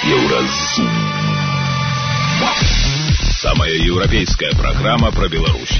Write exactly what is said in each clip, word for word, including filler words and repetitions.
Еўразум. Самая еўрапейская программа про Беларусь.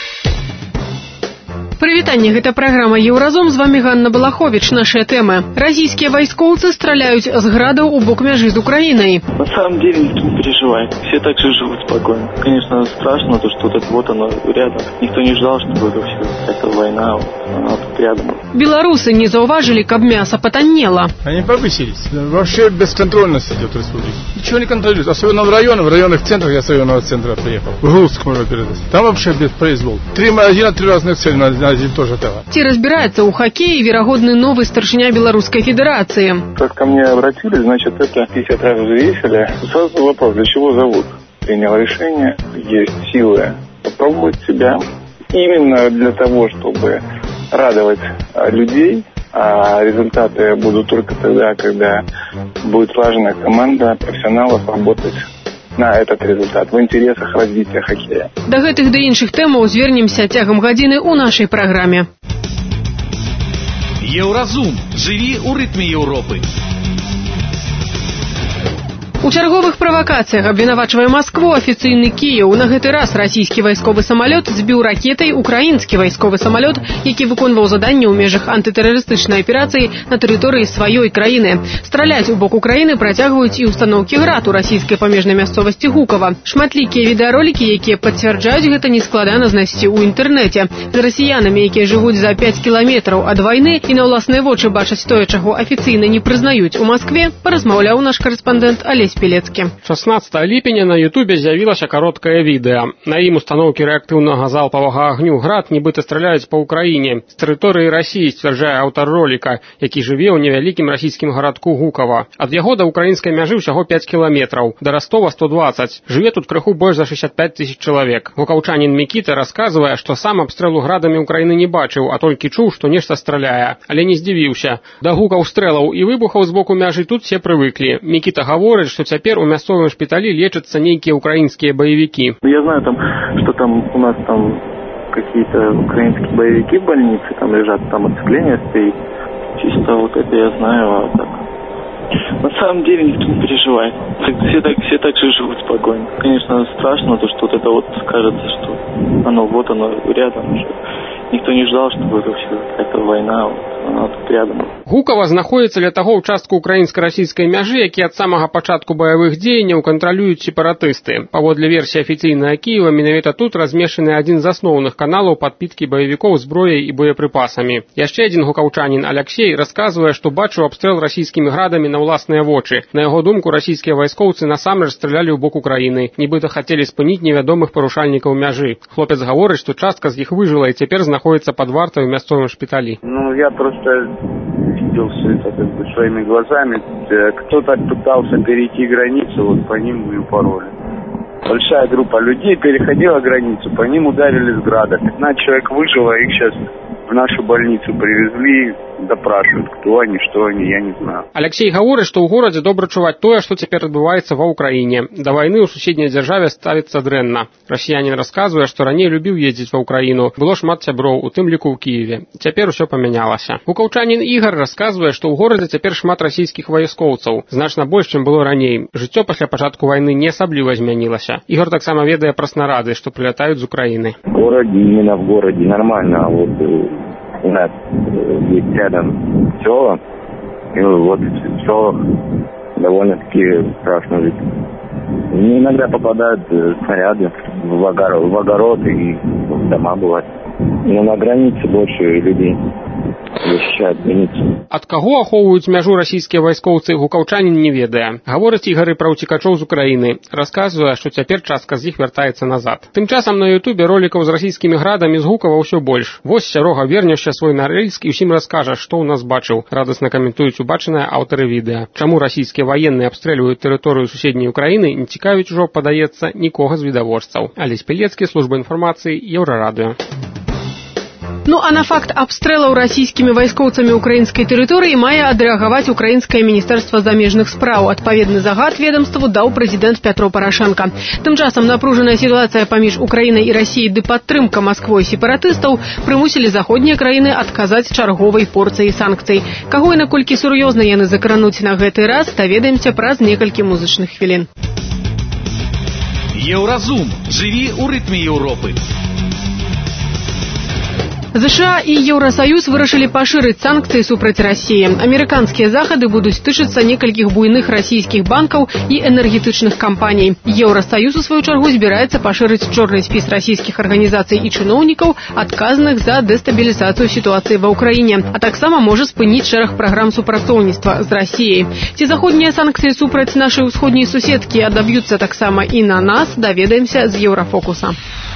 Прывітанне, гэта праграма Еўразум, з вами Ганна Балахович. Нашыя тэмы. Расійскія вайскоўцы страляюць з градаў у бок мяжы з Украиной. На самом деле никто не переживает. Все так же живут спокойно. Конечно, страшно, то, что вот оно рядом. Никто не ждал, что будет вообще эта война, она тут рядом. Белорусы не зауважили, каб мясо потоннело. Они повысились. Вообще бесконтрольность идет в республике. Ничего не контролируют. Особенно в районах, в районных центрах. Я с районного центра приехал. В Грузск можно передать. Там вообще беспроизвол. Три, один, три разных цели на один тоже того. Ці разбирается у хоккее вероятный новый старшиня Белорусской Федерации. Как ко мне обратились, значит, это пятьдесят раз взвесили. Сразу вопрос, для чего зовут? Принял решение, есть силы попробовать себя. Именно для того, чтобы радовать людей, а результаты будут только тогда, когда будет слаженная команда профессионалов работать на этот результат в интересах развития хоккея. До гэтых да іншых тэмаў звернемся цягам гадзіны ў нашай праграме. Еўразум. Жыві ў рытме Еўропы. У чарговых правакацыях абвінавачвае Маскву афіцыйны Кіеў. На гэты раз расійскі вайсковы самалёт збіў ракетай украінскі вайсковы самалёт, які выконваў заданне ў межах антытэрарыстычнай аперацыі на тэрыторыі сваёй краіны. Страляць у бок Украіны працягваюць і устаноўкі град у расійскай памежнай мясцовасці Гукава. Шматлікія відэаролікі, якія пацвярджаюць гэта, нескладана знайсці ў інтэрнэце. З расіянамі, якія жывуць за пяць кіламетраў ад вайны і на ўласныя вочы бачаць тое, чаго афіцыйна не прызнаюць у Маскве, паразмаўляў наш карэспандэнт Алесь Пелецкі. шаснаццатага ліпеня на Ютубе з'явілася кароткае відэа. На ім устаноўкі рэактыўнага залпавага агню град нібыта страляюць па Украіне. З тэрыторыі Расіі, сцвярджае аўтар роліка, які жыве ў невялікім расійскім гарадку Гукава. Ад яго да украінскай мяжы ўсяго пяць кіламетраў, да Ростова сто дваццаць. Жыве тут крыху больш за шэсцьдзесят пяць тысяч чалавек. Гукаўчанін Мікіта расказвае, што сам абстрэлу градамі Украіны не бачыў, а толькі чуў, што нешта страляе, але не здзівіўся. Да гукаў стрэлаў і выбухаў з боку мяжы тут все прывыклі. Мікіта гаворыць, што цяпер у мясцовым шпіталі лечацца нейкія украінскія баевікі. Я знаю, там, что там у нас там какие-то украинские боевики в больнице там лежат, там отцепление стоит. Чисто вот это я знаю, а так. На самом деле никто не переживает. Все так, все так же живут спокойно. Конечно, страшно, то, что вот это вот кажется, что оно вот оно рядом уже. Никто не ждал, что будет вообще какая-то война, вот, она тут рядом. Гукава знаходзіцца ля таго ўчастку украінска-расійскай мяжы, які ад самага пачатку баявых дзеянняў кантралююць сепаратысты. Паводле версіі афіцыйнага Кіева, менавіта тут размешчаны адзін з асноўных каналаў падпіткі баевікоў зброяй і боепрыпасамі. Яшчэ адзін гукаўчанін Аляксей расказвае, што бачыў абстрэл расійскімі градамі на ўласныя вочы. На яго думку, расійскія вайскоўцы насамрэч стралялі ў бок Украіны, нібыта хацелі спыніць невядомых парушальнікаў мяжы. Хлопец гаворыць, што частка з іх выжыла і цяпер находится под вартой в мясцовом шпитале. Ну, я просто видел все это как бы своими глазами. Кто-то пытался перейти границу, вот по ним и упороли. Большая группа людей переходила границу, по ним ударили с града. пятнадцать человек выжило, их сейчас в нашу больницу привезли, допрашивают, кто они, что они, я не знаю. Алексей гаворыць, што ў горадзе добра чуваць тое, што цяпер адбываецца ва Ўкраіне. Да вайны ў суседняй дзяржаве ставіцца дрэнна. Расіянін расказвае, што раней любіў ездзіць ва Ўкраіну. Было шмат сяброў, у тым ліку ў Кіеве. Цяпер усё памянялася. Гукаўчанін Ігар расказвае, што ў горадзе цяпер шмат расійскіх вайскоўцаў, значна больш, чым было раней. Жыццё пасля пачатку вайны не асабліва змянілася. Ігор таксама ведае пра снарады, што прылятаюць з Украіны. В городе, именно в городе нормально, а вот у нас есть рядом села, и вот в селах довольно-таки страшно жить. Иногда попадают снаряды в огород, в огород и в дома бывают. Но на границе больше людей защищают границу. Ад каго ахоўваюць мяжу расійскія вайскоўцы, гукаўчанін не ведае. Гаворыць Ігары пра ўцекачоў з Украіны. Расказвае, што цяпер частка з іх вяртаецца назад. Тым часам на Ютубе ролікаў з расійскімі градамі з Гукава ўсё больш. Вось Сярога вернешся свой на рэльс і ўсім раскажа, што ў нас бачыў. Радасна каментуюць убачанае аўтары відэа. Чаму расійскія ваенныя абстрэльваюць тэрыторыю суседняй Украіны, не цікавіць ужо, падаецца, нікога з відавочцаў. Алесь Пелецкі, служба інфармацыі, Еўрарадыё. Ну а на факт абстрэлаў расійскімі вайскоўцамі украінскай тэрыторыі мае адрэагаваць украінскае міністэрства замежных спраў. Адпаведны загад ведомству даў прэзідэнт Пятро Парашенко. Тым часам напружаная сітуацыя паміж Украінай і Расіяй ды падтрымка Масквой сепаратыстаў прымусілі заходнія краіны адказаць чарговай порцыяй санкцый. Каго і наколькі сур'ёзна яны закрануць на гэты раз, даведаемся праз некалькі музычных хвілін. Еўразум. Жыві ў рытме Еўропы. ЗША і Еўрасаюз вырашылі пашырыць санкцыі супраць Расіі. Амерыканскія захады будуць тычыцца некалькіх буйных расійскіх банкаў і энергетычных кампаній. Еўрасаюз, у сваю чаргу, збіраецца пашырыць чорны спіс расійскіх арганізацый і чыноўнікаў, адказных за дэстабілізацыю сітуацыі ва ўкраіне, а таксама можа спыніць шэраг праграм супрацоўніцтва з Расіяй. Ці заходнія санкцыі супраць нашай усходняй суседкі адаб'юцца таксама і на нас, даведаемся з Еўрафокуса.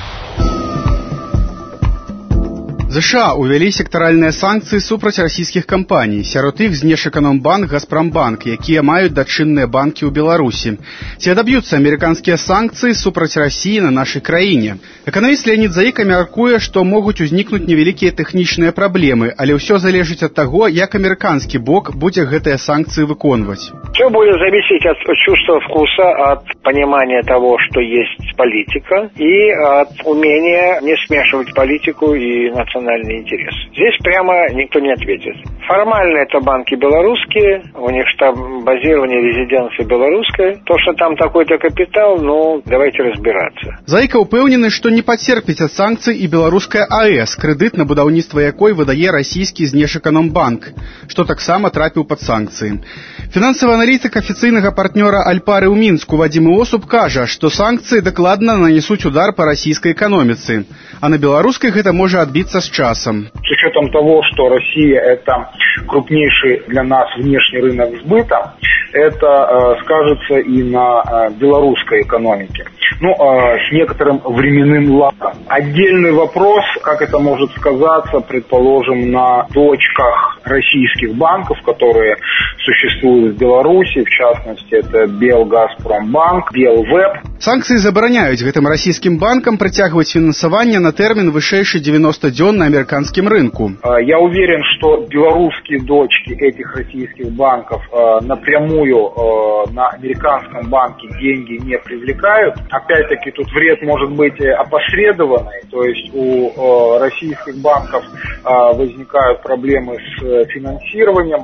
ЗША увялі сектаральныя санкцыі супраць расійскіх кампаній. Сярод іх Знешэканомбанк, Газпромбанк, якія маюць дачынныя банкі ў Беларусі. Ці адаб'юцца амерыканскія санкцыі супраць Расіі на нашай краіне? Эканаміст Леонид Заика мяркуе, што могуць узнікнуць невялікія тэхнічныя праблемы, але ўсё залежыць ад таго, як амерыканскі бок будзе гэтыя санкцыі выконваць. Все будет зависеть от чувства вкуса, от понимания того, что есть политика, и от умения не смешивать политику и национальные интересы. Здесь прямо никто не ответит. Формально это банки белорусские, у них штаб базирования, резиденция белорусская. То, что там такой-то капитал, ну, давайте разбираться. Заика упэўнены, што не пацерпіць ад санкцый і беларуская АЭС, крэдыт на будаўніцтва якой выдае расійскі Знешэканомбанк, што таксама трапіў пад санкцыі. Фінансавы аналітык афіцыйнага партнёра Альпары ў Мінску Вадзім Осуп кажа, што санкцыі дакладна нанесуць удар па расійскай эканоміцы, а на беларускай гэта можа адбіцца с часом. С учетом того, что Россия – это крупнейший для нас внешний рынок сбыта, это э, скажется и на э, белорусской экономике. Ну, э, с некоторым временным лагом. Отдельный вопрос, как это может сказаться, предположим, на дочках российских банков, которые существуют в Беларуси, в частности, это Белгазпромбанк, Белвеб. Санкцыі забараняюць гэтым расійскім банкам прыцягваць фінансаванне на тэрмін вышэйшы девяносто дзён на американском рынку. Я уверен, что белорусские дочки этих российских банков э, напрямую э, на американском банке деньги не привлекают. Опять-таки тут вред может быть опосредованный, то есть у э, российских банков э, возникают проблемы с финансированием,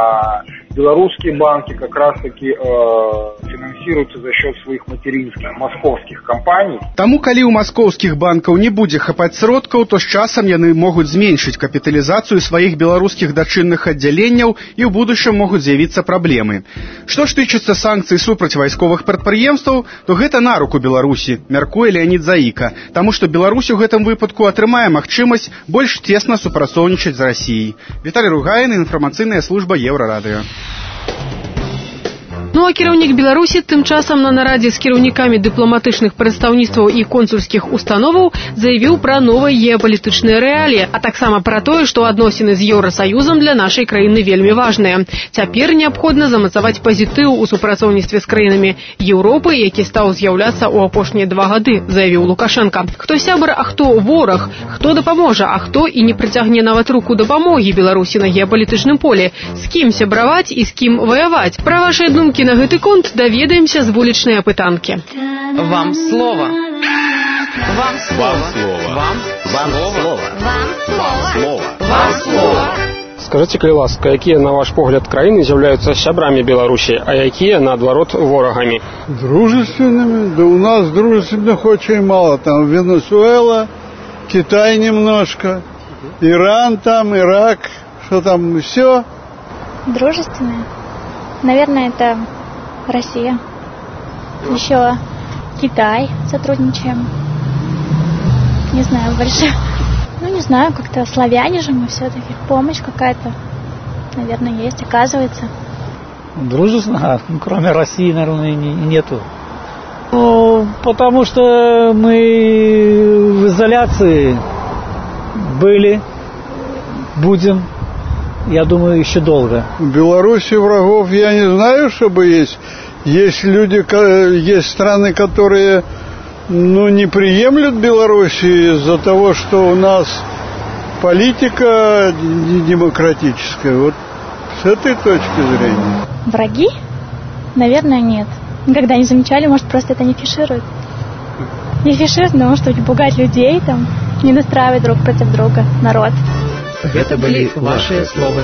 а белорусские банки как раз-таки э, финансируются за счет своих материнских московских компаний. Таму, калі ў маскоўскіх банкаў не будзе хапаць сродкаў, то з часам яны могуць зменшыць капіталізацыю сваіх беларускіх дачынных аддзяленняў і ў будучым могуць з'явіцца праблемы. Што ж тычыцца санкцый супраць вайсковых прадпрыемстваў, то гэта на руку Беларусі, мяркуе Леонид Заика, таму што Беларусь у гэтым выпадку атрымае магчымасць больш цесна супрацоўнічаць з Расіяй. Віталій Ругаін, інфармацыйная служба Еўрарадыё. Ну а кіраўнік Беларусі тым часам на нарадзе з кіраўнікамі дыпламатычных прадстаўніцтваў і консульскіх установаў заявіў пра новыя геапалітычныя рэаліі, а таксама пра тое, што адносіны з Еўрасаюзам для нашай краіны вельмі важныя. Цяпер неабходна замацаваць пазітыў у супрацоўніцтве з краінамі Еўропы, які стаў з'яўляцца ў апошнія два гады, заявіў Лукашенко. Хто сябар, а хто вораг, хто дапаможа, а хто і не прыцягне нават руку дапамогі Беларусі на геапалітычным полі, з кім сябраваць і з кім ваяваць. Пра вашыя думкі на гэты конт даведаемся з вулічнай апытанкі. Вам слово. Вам слово. Вам слово. Вам слово. Вам слово. Скажите, калі ласка, якія, на ваш погляд, краіны з'яўляюцца сябрамі Беларусі, а якія, наадварот, ворагамі? Дружественными? Да у нас дружественных очень мало. Там Венесуэла, Китай немножко, Иран там, Ирак, что там, все. Дружественные? Наверное, это Россия. Еще Китай сотрудничаем. Не знаю, больше. Ну, не знаю, как-то славяне же мы все-таки. Помощь какая-то, наверное, есть, оказывается. Дружественно, кроме России, наверное, нету. Ну, потому что мы в изоляции были, будем. Я думаю, еще долго. В Беларуси врагов я не знаю, чтобы есть. Есть люди, есть страны, которые, ну, не приемлют Белоруссию из-за того, что у нас политика демократическая. Вот с этой точки зрения. Враги? Наверное, нет. Никогда не замечали, может, просто это не фишируют. Не фишируют, но чтобы пугать людей, там, не настраивать друг против друга народ. Это были ваши слова.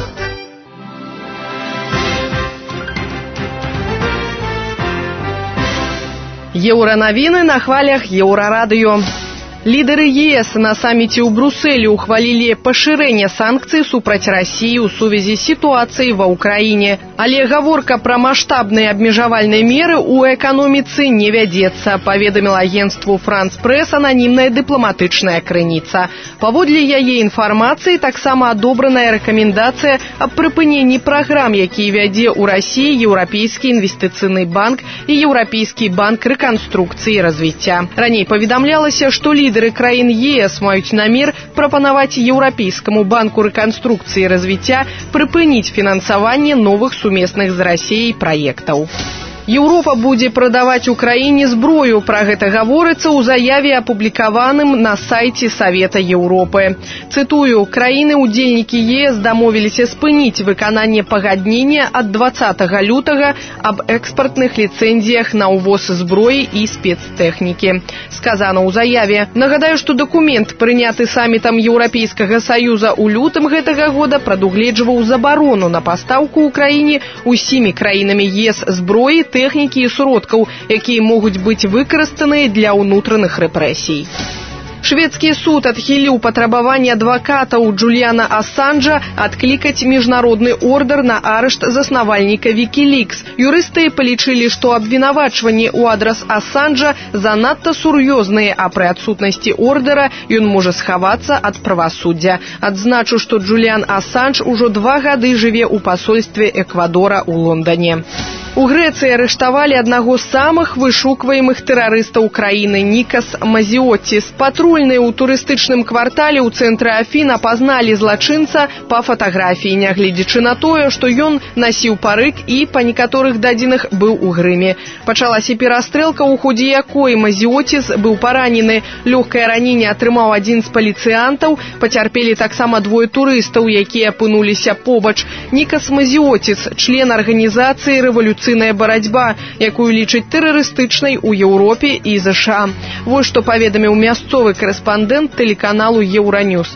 Еўранавіны на хвалях Еўрарадыё. Лідары ЕС на саммите ў Брюсселе ухвалілі пашырэнне санкцый супраць России ў сувязі з сітуацыяй ва Ўкраіне. Але гаворка пра маштабныя абмежавальныя меры ў эканоміцы не вядзецца, паведаміла агенцтву France Press ананімная дыпламатычная крыніца. Паводле яе інфармацыі таксама адобраная рэкамендацыя аб прыпыненні праграм, якія вядзе ў Расіі Еўрапейскі інвестыцыйны банк і Еўрапейскі банк рэканструкцыі і развіцця. Раней паведамлялася, што лідары краін ЕС маюць намер прапанаваць Еўрапейскаму банку рэканструкцыі і развіцця прыпыніць фінансаванне новых сумесных з Расіяй праектаў. Еўропа будзе прадаваць Украіне зброю. Пра гэта гаворыцца ў заяве, апублікаваным на сайце Савета Еўропы. Цытую, краіны-удзельнікі ЕС дамовіліся спыніць выкананне пагаднення ад дваццатага лютага аб экспартных ліцэнзіях на ўвоз зброі і спецтэхнікі. Сказано ў заяве. Нагадаю, што дакумент, прыняты самітам Еўрапейскага саюза ў лютым гэтага года, прадугледжваў забарону на пастаўку Украіне усімі краінамі ЕС зброі, тэхнікі і сродкаў, якія могуць быць выкарыстаныя для ўнутраных рэпрэсій. Шведскі суд адхіліў патрабаванне адвакатаў Джуліяна Ассанжа адклікаць міжнародны ордэр на арышт заснавальніка Wikileaks. Юрысты палічылі, што абвінавачванні ў адрас Ассанжа занадта сур'ёзныя, а пры адсутнасці ордэра ён можа схавацца ад правасуддзя. Адзначу, што Джуліян Ассанж ужо два гады жыве ў пасольстве Эквадора ў Лондане. У Грэцыі арыштавалі аднаго з самых вышукваемых тэрарыстаў краіны Нікас Мазіоціс. Патрульныя ў турыстычным квартале ў цэнтры Афін апазналі злачынца па фатаграфіі, нягледзячы на тое, што ён насіў парык і, па некаторых дадзеных, быў у грыме. Пачалася перастрэлка, у ходзе якой Мазіоціс быў паранены. Лёгкае раненне атрымаў адзін з паліцыянтаў, пацярпелі таксама двое турыстаў, якія апынуліся побач. Нікас Мазіоціс, член арганізацыі «Рэвалюцыйная барацьба», якую лічаць тэрарыстычнай у Еўропе і ЗША. Вось што паведаміў мясцовы корэспандэнт тэлеканалу Еўраньюс.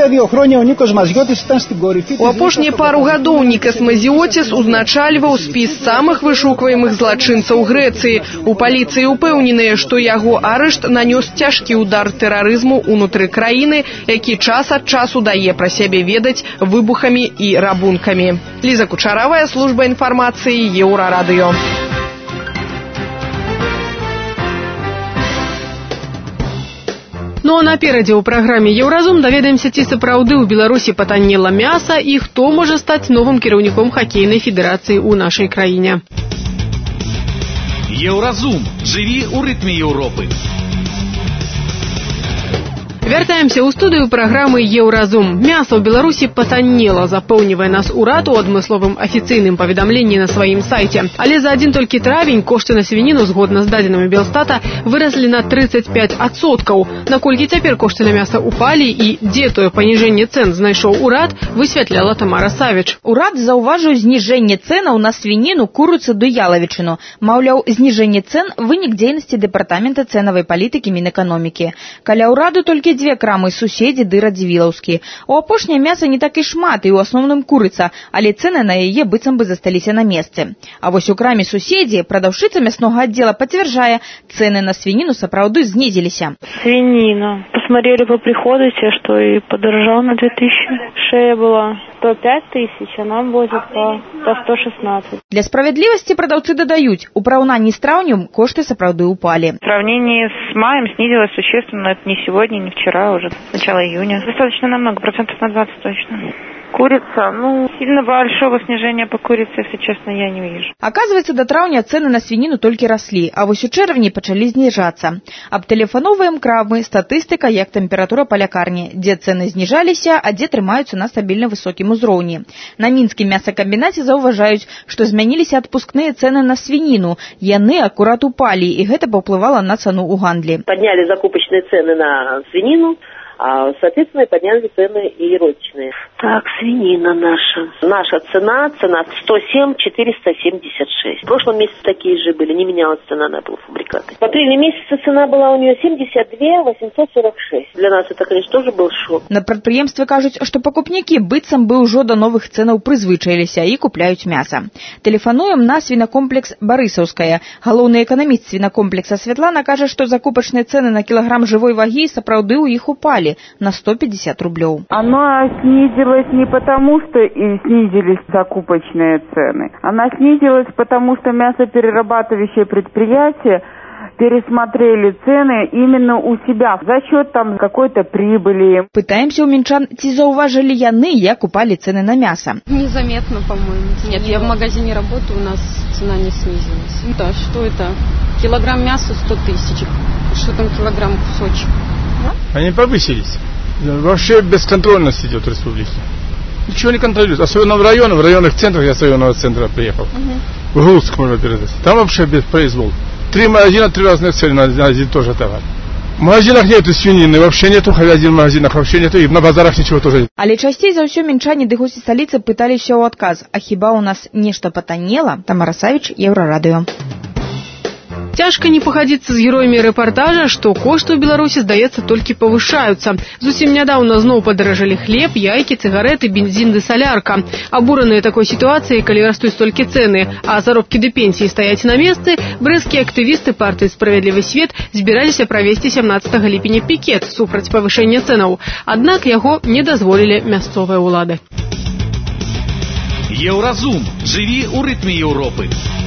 У апошнія пару гадоў Нікас Мазіоціс узначальваў спіс самых вышукваемых злачынцаў Грэцыі. У паліцыі ўпэўненыя, што яго арышт нанёс цяжкі удар тэрарызму ўнутры краіны, які час ад часу дае пра сябе ведаць выбухамі і рабункамі. Ліза Кучаравая, служба інфармацыі Еўрарадыё. Ну а наперадзе ў праграме «Еўразум» даведаемся, ці сапраўды ў Беларусі патаннела мяса і хто можа стаць новым кіраўніком хакейнай федэрацыі ў нашай краіне. Еўразум. Жыві ў рытме Еўропы. Вяртаемся ў студыю праграмы «Еўразум». Мяса ў Беларусі патаннела, запэўнівае нас урад у адмысловым афіцыйным паведамленні на сваім сайце. Але за адзін толькі травень кошты на свініну, згодна з дадзенымі Белстата, выраслі на трыццаць пяць адсоткаў. Наколькі цяпер кошты на мяса упалі і дзе тое паніжэнне цэн знайшоў урад, высвятляла Тамара Савіч. Урад заўважыў зніжэнне цэнаў на свініну, курыцу ды ялавічыну. Маўляў, зніжэнне цэн – вынік дзейнасці дэпартамента цэнавай палітыкі Мінэканомікі. Каля ўраду толькі дзве крамы суседзі ды Радзівілаўскі. У апошняе мяса не так і шмат, і ў асноўным курыца, але цэны на яе быццам бы засталіся на месцы. А вось у краме суседзі прадаўшчыца мяснога аддзела пацвярджае, цэны на свінину сапраўды знізіліся. Свинина. Посмотрели по приходу, те, что и подорожал на две тысячи. Шея была сто пять тысяч, а нам возят по сто шестнадцать. Для справядлівасці прадаўцы дадаюць, у параўнанні з траўнем кошты сапраўды упалі. В сравнении с маем снизилось существенно, это не сегодня, не вчера, уже с начала июня. Достаточно намного, процентов на двадцать точно. Курица, ну, сильно большого снижения по курице, если честно, я не вижу. Оказывается, до траўня цены на свинину только росли, а вось у чэрвені пачалі зніжацца. Абтэлефановваем крамы, статыстыка, як тэмпература па лякарні, дзе цены зніжаліся, а дзе трымаюцца на стабільна высокім узроўні. На мінскім мясакамбінаце заўважаюць, што змяніліся адпускныя цены на свинину. Яны акурат упалі, і гэта паўплывала на цану ў гандлі. Подняли закупочные цены на свинину. А, соответственно, подняли цены и розничные. Так, свинина наша. Наша цена, цена сто семь четыреста семьдесят шесть. В прошлом месяце такие же были, не менялась цена на полуфабрикаты. В апреле месяце цена была у нее семьдесят два восемьсот сорок шесть. Для нас это, конечно, тоже был шок. На прадпрыемстве кажуць, што пакупнікі быццам бы ўжо да новых цэнаў прызвычаіліся і купляюць мяса. Тэлефануем на свінакомплекс Барысаўская. Галоўны эканаміст свінакомплекса Святлана кажа, што закупачныя цэны на кілаграм жывой вагі сапраўды ў іх упалі на сто пятьдесят рублёў. Она снизилась не потому, что и снизились закупочные цены. Она снизилась потому, что мясоперерабатывающие предприятия пересмотрели цены именно у себя за счет там какой-то прибыли. Пытаемся у минчан, ці заўважылі яны, як упали цены на мясо. Незаметно, по-моему. Нет, я в магазине работаю, у нас цена не снизилась. Да, что это? Килограмм мяса сто тысяч. Что там килограмм кусочек? Да? Они повысились. Вообще бесконтрольность идет в республике. Ничего не контролируется. Особенно в районах, в районных центрах, я с районного центра приехал. Угу. В Глузск можно передать. Там вообще беспроизвол. Три магазина, три разных цены на, на один тоже товар. В магазинах нету свинины, вообще нету говядины в магазинах, вообще нету, и на базарах ничего тоже нет. Але часцей за ўсё мінчане ды госці сталіцы пыталіся ў адказ. А хіба у нас нешта патаннела? Тамара Савіч, Еўрарадыё. Цяжка не пагадзіцца з героямі рэпартажа, што кошты ў Беларусі, здаецца, толькі павышаюцца. Зусім нядаўна зноў падаражэлі хлеб, яйкі, цыгарэты, бензін ды салярка. Абураныя такой сітуацыяй, калі растуць толькі цэны, а заробкі ды пенсіі стаяць на месцы, брэсцкія актывісты партыі «Справядлівы свет» збіраліся правесці сямнаццатага ліпеня пікет супраць павышэння цэнаў. Аднак яго не дазволілі мясцовыя ўлады. Еўразум. Жыві ў рытме Еўропы.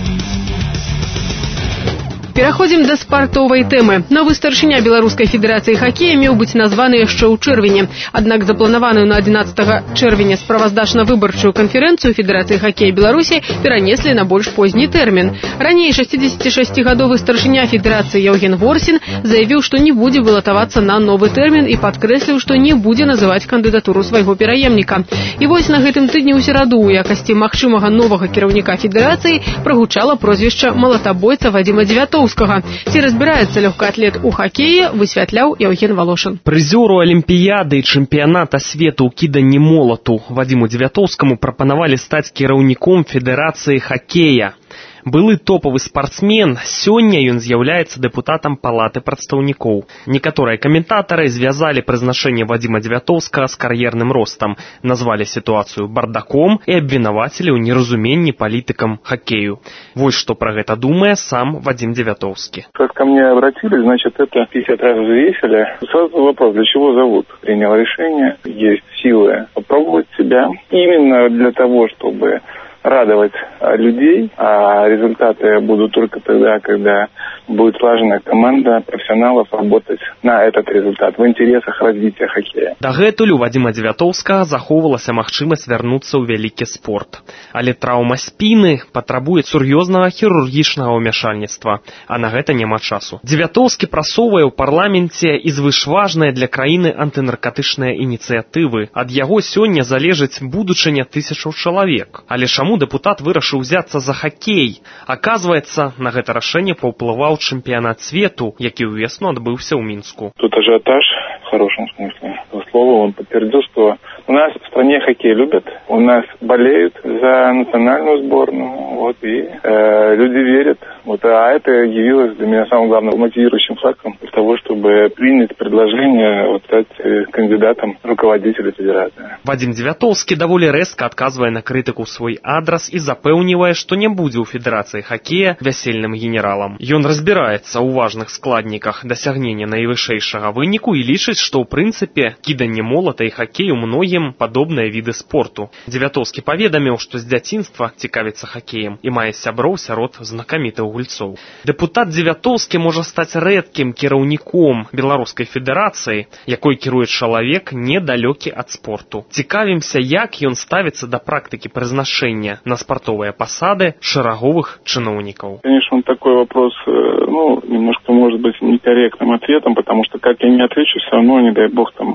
Пераходзім да спартовай тэмы. Новы старшыня Беларускай федэрацыі хакея меў быць названы яшчэ ў чэрвені. Аднак запланаваную на адзінаццатага чэрвеня справаздачна-выбарчую канферэнцыю Федэрацыі хакея Беларусі перанеслі на больш позні тэрмін. Раней шасцідзесяцішасцігадовы старшыня федэрацыі Яўген Ворсін заявіў, што не будзе вылатавацца на новы тэрмін і падкрэсліў, што не будзе называць кандыдатуру свайго пераемніка. І вось на гэтым тыдні ў сераду у якасці магчымага новага кіраўніка федэрацыі прагучала прозвішча малатабойца Вадзіма Дзевятоўскага. Ці разбіраецца лёгкаатлет у хакеі, высвятляў Яўген Валошын. Прызёру Алімпіяды і чэмпіяната свету ў кіданні молату Вадзіму Дзевятоўскаму прапанавалі стаць кіраўніком Федэрацыі хакея. Былы топавы спартсмен, сёння ён з'яўляецца дэпутатам Палаты прадстаўнікоў. Некаторыя каментатары звязалі прызначэнне Вадзіма Дзевятоўскага з кар'ерным ростам, назвалі сітуацыю бардаком і абвінавацілі ў неразуменні палітыкам хакею. Вось што пра гэта думае сам Вадзім Дзевятоўскі. Как ко мне обратились, значит, это пятьдесят раз взвесили. Сразу вопрос, для чего зовут? Принял решение, есть силы попробовать себя. Именно для того, чтобы радовать людей, а результаты будут только тогда, когда будет слаженная команда профессионалов работать на этот результат в интересах развития хоккея. Дагэтуль у Вадзіма Дзевятоўскага захоўвалася магчымасць вярнуцца ў вялікі спорт. Але траўма спіны патрабуе сур'ёзнага хірургічнага ўмяшальніцтва, а на гэта няма часу. Дзевятоўскі прасоўвае ў парламенце і звышважныя для краіны антынаркатычныя ініцыятывы. Ад яго сёння залежыць будучыня тысячаў чалавек. Але чаму дэпутат вырашыў узяцца за хакей? Аказваецца, на гэта рашэнне паўплываў чэмпіянат свету, які ўвесну адбыўся ў Мінску. Тут ажиотаж в хорошем смысле слова. Он подтвердил, что у нас в стране хоккей любят, у нас болеют за национальную сборную, вот, и э, люди верят. Вот, а это явилось для меня самым главным мотивирующим фактором для того, чтобы принять предложение вот, стать кандидатом руководителя федерации. Вадзім Дзевятоўскі даволі рэзка адказвае на крытыку ў свой адрас і запэўнівае, што не будзе ў федэрацыі хакея вясельным генералам. Ён разбіраецца ў важных складніках дасягнення найвышэйшага выніку і лічыць, што ў прынцыпе кіданне молата і хакею многім падобныя віды спорту. Дзевятоўскі паведаміў, што з дзяцінства цікавіцца хакеем і мае сяброў сярод знакамітых гульцоў. Дэпутат Дзевятоўскі можа стаць рэдкім кіраўніком Беларускай федэрацыі, якой кіруе чалавек недалёкі ад спорту. Цікавімся, як ён ставіцца да практыкі прызначэння на спартовыя пасады шараговых чыноўнікаў. Конечно, такой вопрос, ну, немножко может быть некорректным ответом, потому что как я не отвечу, все равно, не дай бог, там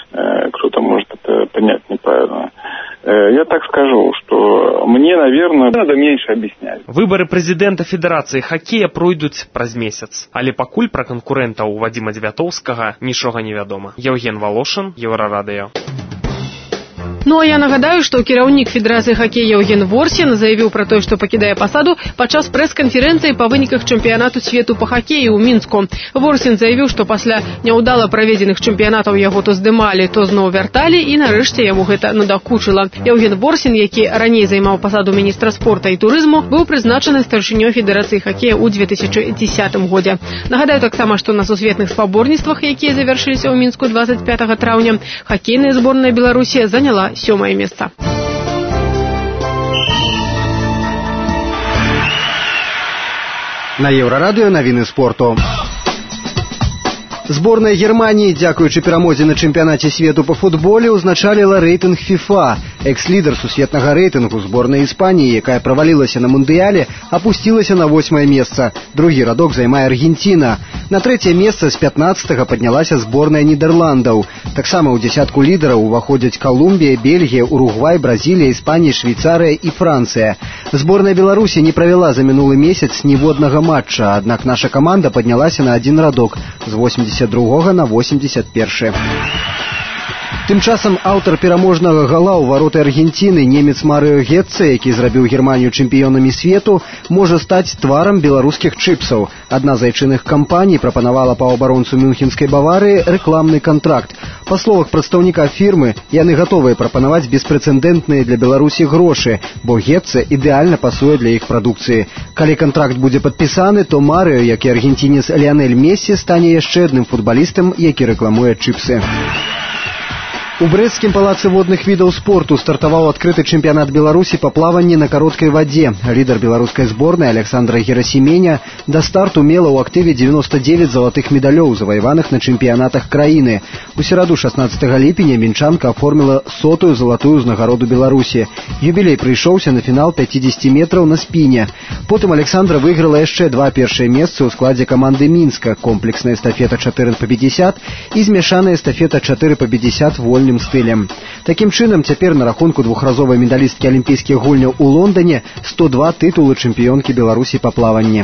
э, кто-то может это понять неправильно. Э, я так скажу, что мне, наверное, надо меньше объяснять. Выборы президента Федерации хоккея пройдуць праз месяц, але пакуль пра канкурэнтаў Вадзіма Дзевятоўскага нічога не вядома. Евген Волошин, Еўрарадыё. Ну а я нагадаю, што кіраўнік Федэрацыі хакея Евген Ворсін заявіў пра тое, што пакідае пасаду падчас прэс-канферэнцыі па выніках чэмпіянату свету па хакеі ў Мінску. Ворсін заявіў, што пасля няўдала праведзеных чэмпіянатаў яго то здымалі, то зноў вярталі, і нарэшце яму гэта надакучыла. Евген Ворсін, які раней займаў пасаду міністра спорта і турызму, быў прызначаны старшынёй Федэрацыі хакея ў две тысячы дзесятым годзе. Нагадаю таксама, што на сусветных спаборніцтвах, якія завяршыліся ў Мінску двадцать пятага траўня, хакейная зборная Беларусі заняла сёмае месца. На Еўрарадыё навіны спорту. Зборная Германии, дзякуючы перамозе на чэмпіянаце свету па футболе, узначаліла рэйтынг FIFA. Экс-лідар сусветнага рэйтынгу зборная Іспаніі, якая правалілася на мундыяле, апусцілася на восьмае месца. Другі радок займае Аргенціна. На трэцяе месца з пятнаццатага паднялася зборная Нідерландаў. Таксама ў дзясятку лідараў уваходзяць Колумбія, Бельгія, Уругвай, Бразілія, Іспанія, Швейцарыя і Францыя. Зборная Беларусі не правяла за мінулы месяц ніводнага матча, аднак наша каманда паднялася на адзін радок з восемьдесят другога на восемьдесят першы. Тым часам аўтар пераможнага гала ў вароты Аргенціны, немец Марыо Гетце, які зрабіў Германію чэмпіёнамі свету, можа стаць тварам беларускіх чыпсаў. Адна з айчынных кампаній прапанавала паўабаронцу мюнхенскай Баварыі рэкламны кантракт. Па словах прадстаўніка фірмы, яны гатовыя прапанаваць беспрэцэдэнтныя для Беларусі грошы, бо Гетце ідэальна пасуе для іх прадукцыі. Калі кантракт будзе падпісаны, то Марыо, як і аргенцінец Ліанель Мессі, стане яшчэ адным футбалістам, які рэкламуе чыпсы. У брэсцкім палацы водных відаў спорту стартаваў адкрыты чэмпіянат Беларусі па плаванні на кароткай вадзе. Лідар беларускай зборнай Александра Герасіменя да старту мела ў актыве дзевяносто девять залатых медалёў, заваяваных на чэмпіянатах краіны. У сераду шаснаццатага ліпеня мінчанка аформіла сотую залатую ўзнагароду Беларусі. Юбілей прыйшоўся на фінал пятьдесят метраў на спіне. Потым Александра выйграла яшчэ два першыя месцы ў складзе каманды Мінска: комплексная эстафета чатыры па пятьдесят і змяшаная эстафета чатыры па пятьдесят вольным стылем. Такім чынам, цяпер на рахунку двухразовай медалісткі алімпійскіх гульняў у Лондоне сто два тытулы чэмпіёнкі Беларусі па плаванні.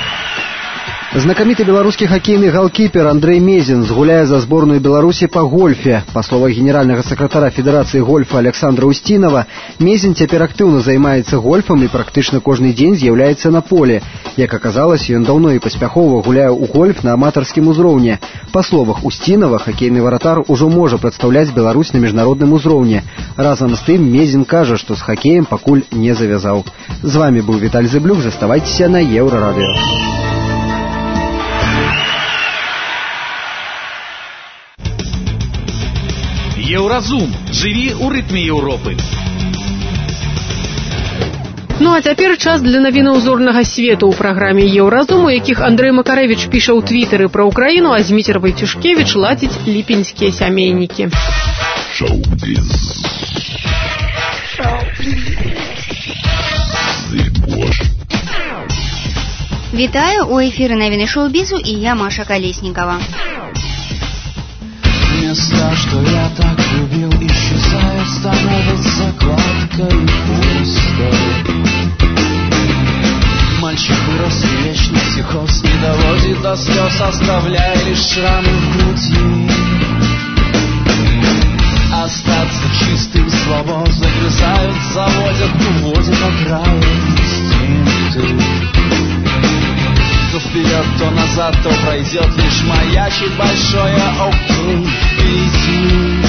Знакаміты беларускі хакейны галкіпер Андрэй Мезін згуляе за зборную Беларусі па гольфе. Па словах генеральнага сакратара Федэрацыі гольфа Александра Устінова, Мезін цяпер актыўна займаецца гольфам і практычна кожны дзень з'яўляецца на поле. Як аказалася, ён даўно і паспяхова гуляе ў гольф на аматарскім узроўні. Па словах Устінова, хакейны варатар ужо можа прадстаўляць Беларусь на міжнародным узроўні. Разам з тым, Мезін кажа, што з хакеем пакуль не завязаў. З вамі быў Віталь Зыблюк, заставайцеся на Еўрарадыё. Еўразум. Жыві ў рытме Еўропы. Ну а цяпер час для навінаў зорнага свету ў праграме Еўразум, у якіх Андрэй Макарэвіч піша ў твітары пра Ўкраіну, а Зміцер Вайцюшкевіч ладзіць ліпеньскія сямейнікі. Шоу-біз. Вітаю, у эфіры навіны шоу-бізу і я, Маша Калеснікова. Места, что я так любил, исчезают, становятся кладкой пустой. Мальчик вырос вечный, психоз не доводит до слез, оставляя лишь шрамы в груди. Остаться чистым слова загрызают, заводят, уводят на край инстинкты. То вперед, то назад, то пройдет, лишь маячит большое окей впереди.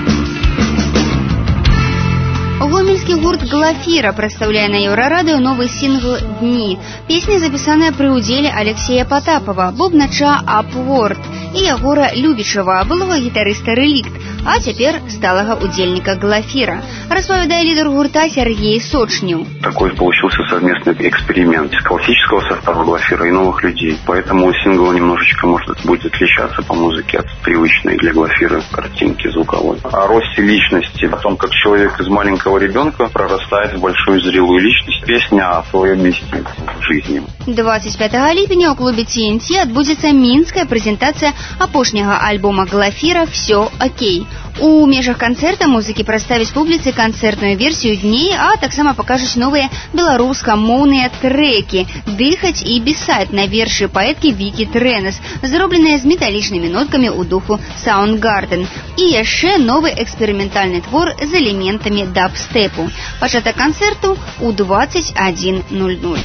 Гомельскі гурт «Глафира» прадстаўляе на Еўрарадыё новы сінгл «Дні». Песня запісаная пры ўдзеле Алексея Потапова, бубнача «Апворд» і Ягора Любічева, былога гітарыста «Рэлікт», а цяпер сталага удзельніка «Глафира». Распавядае лідар гурта Сергей Сочнев. Такой получился совместный эксперимент классического состава «Глафира» и новых людей. Поэтому сингл немножечко может будет отличаться по музыке от привычной для «Глафира» картинки звуковой. О росте личности, о том, как человек из маленького ребенка прорастает в большую зрелую личность. Песня о своем месте в жизни. двадцать пятага ліпеня ў клубе Ти Эн Ти адбудзецца мінская прэзентацыя апошняга альбома «Глафира. Все окей». У межах канцэрта музыкі прадставяць публіцы канцэртную версію дней, а таксама пакажуць новыя беларускамоўныя трэкі «Дыхаць» і «Бісайд» на вершы паэткі Вікі Трэнес, зробленыя з металічнымі ноткамі ў духу Soundgarden. І яшчэ новы эксперыментальны твор з элементамі дабстэпу. Пачатак канцэрту ў дваццаць адзін нуль нуль.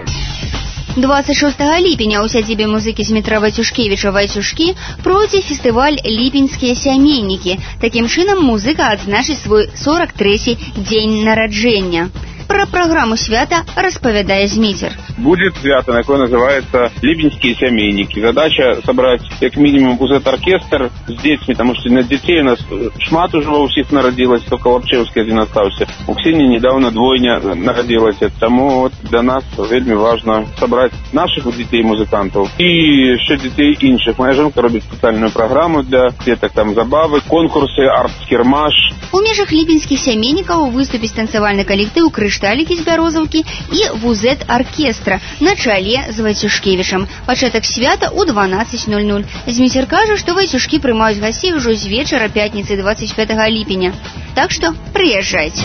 двадцать шестого ліпеня ў сядзібе музыкі з метра Вайцюшкевіча-Вайцюшкі пройдзе фестываль «Ліпеньскія сямейнікі». Такім чынам музыка адзначыць свой сорок трэці дзень нараджэння. Про программу свята распавядае Зміцер. Будет свято, якое называется «Липинские семейники». Задача собрать как минимум узет-оркестр с детьми, потому что на детей у нас шмат уже у всех народилось, только Лапчевский один остался. У Ксении недавно двойня народилась, тому вот для нас вельми важно собрать наших детей-музыкантов и еще детей інших. Моя жонка робит специальную программу для деток, там забавы, конкурсы, арт-скірмаш. У межах ліпенскіх сямейнікаў выступіць танцавальны калектыў «Крышталікі» з Бярозаўкі і вузет-аркестра на чале з Вайцюшкевічам. Пачатак свята ў дванаццаць нуль нуль. Зміцер кажа, што Вайцюшкі прымаюць гасцей ўжо з вечара пятніцы двадцать пятого ліпеня. Так што прыязджайце.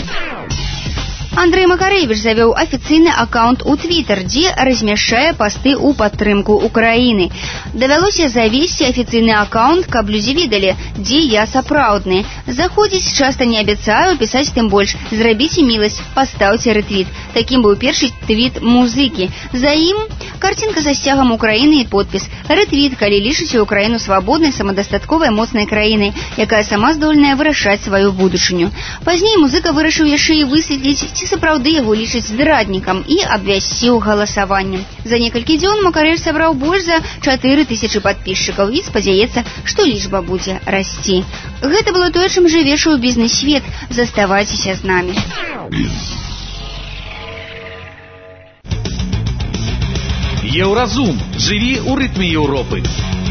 Андрэй Макарэвіч завёў афіцыйны аккаунт у Твиттер, дзе размяшчае пасты ў падтрымку Украіны. Давялося завесці афіцыйны аккаунт, каб людзі ведалі, дзе я сапраўдны. Заходзіць часта не абяцаю, пісаць тым больш. Зрабіце міласць, пастаўце рэтвіт. Такім быў першы твіт музыкі. За ім карцінка са сцягам Украіны і подпіс. Рэтвіт, калі лічыце Украіну свабоднай, самадастатковай, моцнай краінай, якая сама здольная вырашаць сваю будучыню. Пазней музыка вырашыў яшчэ і высветліць, ці сапраўды яго лічаць здраднікам, і абвясціў галасаванне. За некалькі дзён Макарэвіч сабраў больш за чатыры тысячы падпісчыкаў і спадзяецца, што лічба будзе расці. Гэта было тое, чым жыве шоу-бізнес-свет. Заставайцеся з намі. Еўразум. Жыві ў рытме Еўропы.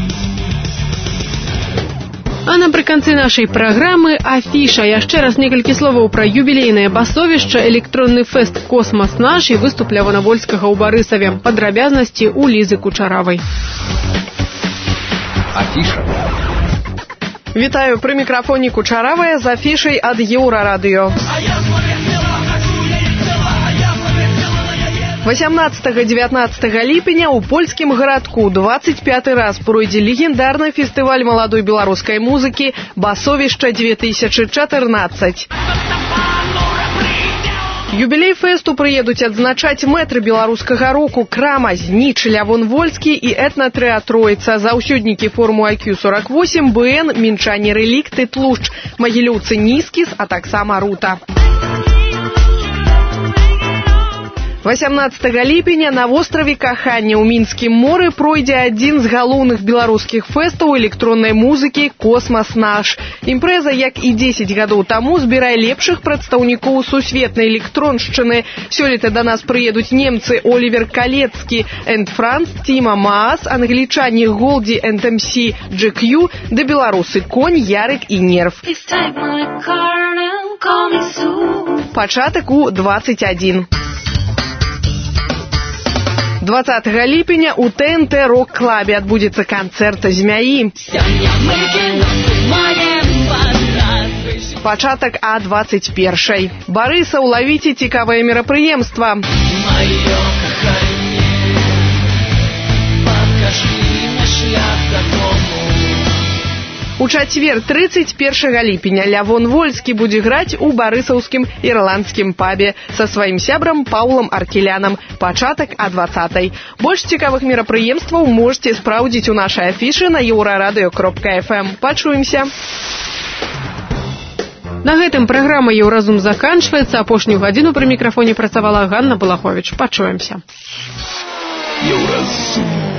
А напрыканцы нашай праграмы афіша. Яшчэ раз некалькі словаў пра юбілейнае басовішча электронны фэст «Космас наш» і выступ Лявона-Вольскага ў Барысаве. Падрабязнасці ў Лізы Кучаравай. Афіша. Вітаю, пры мікрафоне Кучаравая з афішай ад Еўрарадыё. восемнадцатага-дзевятнаццатага ліпеня ў польскім гарадку двадцать пяты раз пройдзе легендарны фестываль маладой беларускай музыкі «Басовішча две тысячи чатырнаццаць». Юбілей фэсту прыедуць адзначаць мэтры беларускага року Крама, Зніч, Лявон-Вольскі і этна-трыа Троіца, заўсёднікі форуму ай кью сорок восемь, бэ эн, мінчане Рэлікты, Тлушч, магілёўцы Нізкіс, а таксама Рута. восемнадцатага ліпеня на востраве Кахання ў Мінскім моры пройдзе адзін з галоўных беларускіх фэстаў электроннай музыкі «Космас наш». Імпрэза, як і дзесяць гадоў таму, збірае лепшых прадстаўнікоў сусветнай электроншчыны. Сёлета да нас прыедуць немцы Олівер Калецкі энд Франц, Тіма Маас, англічане Голді энд эм сі джи кью, да беларусы Конь, Ярык і Нерв. Пачатак у двадцать адзін. двадцатага ліпеня у тэ эн тэ рок-клабе адбудзецца канцэрт «Змяі». Пачатак а двадцать першай. Барысаў, лавіце цікавае мерапрыемства. У чацвер тридцать першага ліпеня Лявон-Вольскі будзе граць у барысаўскім ірландскім пабе са сваім сябрам Паўлам Аркелянам. Пачатак а двадцатай. Больш цікавых мерапрыемстваў можете спраўдзіць у нашай афішы на еўрарадыё кропка эф эм. Пачуемся. На гэтым праграма «Еўразум» заканчваецца. Апошнюю гадзіну пры мікрафоне працавала Ганна Балаховіч. Пачуемся. Еўразум.